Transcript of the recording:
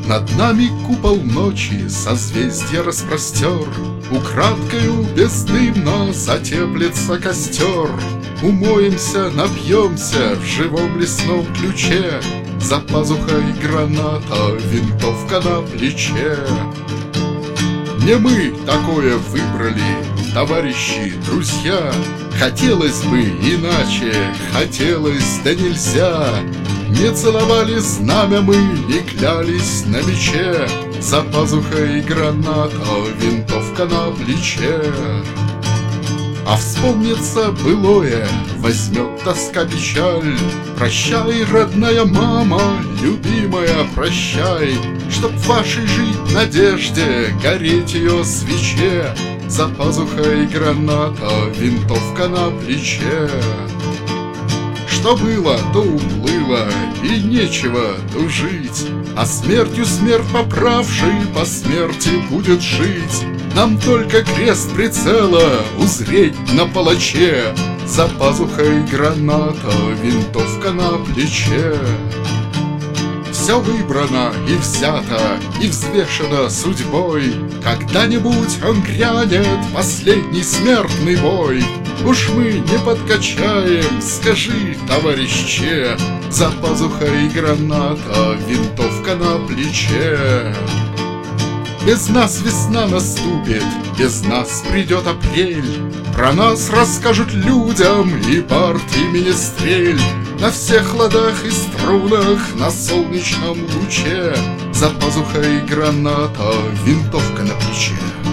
Над нами купол ночи созвездья распростер, Украдкою бездымно затеплится костер. Умоемся, напьемся в живом лесном ключе, За пазухой граната, винтовка на плече. Не мы такое выбрали, товарищи, друзья. Хотелось бы иначе, хотелось, да нельзя. Не целовали знамя мы, не клялись на мече, За пазухой граната, винтовка на плече. А вспомнится былое, возьмет тоска печаль. Прощай, родная мама, любимая, прощай, Чтоб в вашей жить надежде, гореть ее свече, За пазухой граната, винтовка на плече. Что было, то уплыло, и нечего тужить, А смертью смерть поправший по смерти будет жить. Нам только крест прицела узреть на палаче, За пазухой граната, винтовка на плече. Все выбрано и взято, и взвешено судьбой. Когда-нибудь он грянет последний смертный бой. Уж мы не подкачаем, скажи, товарище, За пазухой граната, винтовка на плече. Без нас весна наступит, без нас придет апрель. Про нас расскажут людям и бард, и менестрель. На всех ладах и струнах, на солнечном луче, За пазухой граната, винтовка на плече.